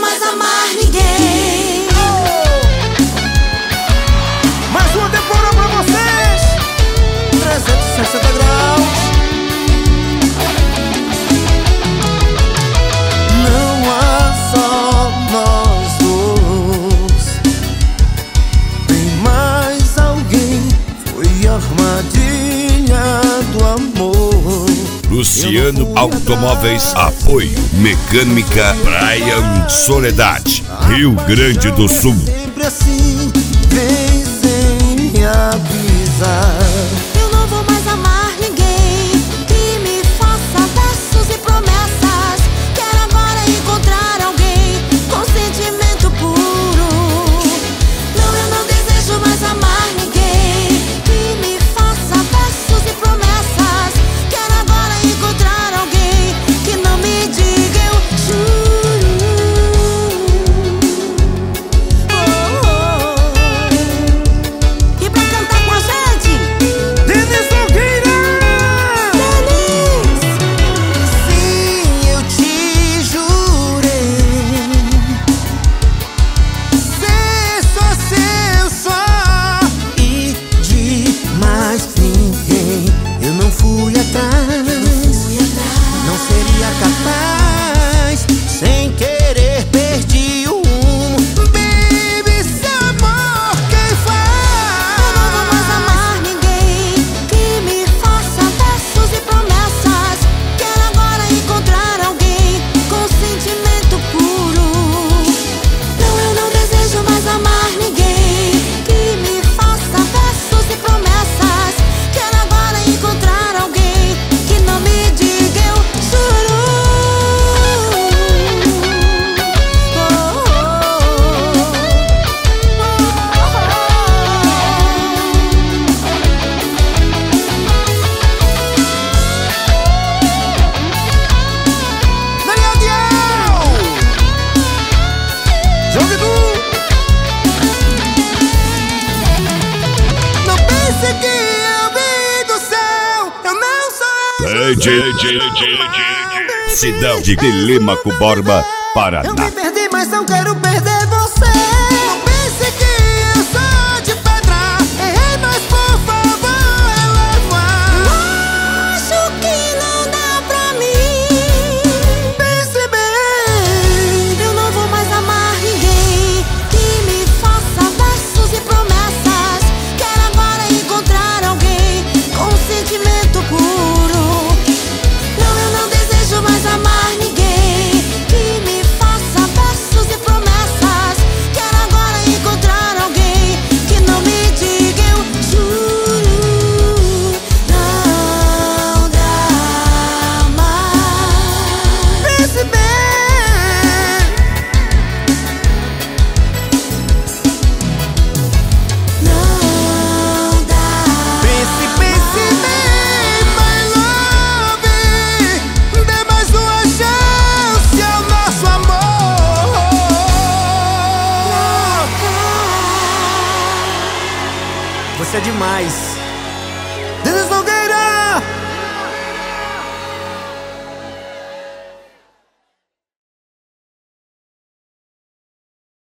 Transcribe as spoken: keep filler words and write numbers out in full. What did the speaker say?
mais amar ninguém. Mais uma temporada pra vocês, trezentos e sessenta graus. Não há só nós dois, tem mais alguém. Foi a armadilha do amor. Luciano Automóveis, apoio Mecânica Brian Soledade, Rio Grande do Sul. Sempre assim, vem sem me avisar. Eu não vou mais amar ninguém que me faça versos e promessas. Quero agora encontrar alguém com sentimento puro. Não, eu não desejo mais amar ninguém que me faça versos e promessas. Quero agora encontrar alguém que não me diga eu juro. Oh, oh. E pra cantar com a gente, Denis Nogueira! Denis! Sim, eu te jurei ser só seu só e de mais ninguém. Eu não fui atrás, não seria capaz. Sem querer perdi o rumo. Baby, seu amor quem faz? Eu não vou mais amar ninguém que me faça versos e promessas. Quero agora encontrar alguém com sentimento puro. Não, eu não desejo mais amar ninguém que me faça versos e promessas. Quero agora encontrar alguém que não me diga eu juro. Oh, oh, oh. Daniel Diel! João Vitor! Não pense que eu vim do céu, eu não sou esse. Cidade de Telêmaco Borba, Eu Paraná. me perdi, mas não quero perder você. Não pense que eu sou de pedra. Errei, mas por favor, releva. Acho que não dá pra mim. Pense bem. Eu não vou mais amar ninguém que me faça versos e promessas. Quero agora encontrar alguém com sentimento puro. Não, eu não desejo mais amar ninguém que me faça versos e promessas. Quero agora encontrar alguém que não me diga eu juro. Não dá mais. Pense bem. Não dá. Pense, pense bem, my love. Dê mais uma chance ao nosso amor. Você é demais.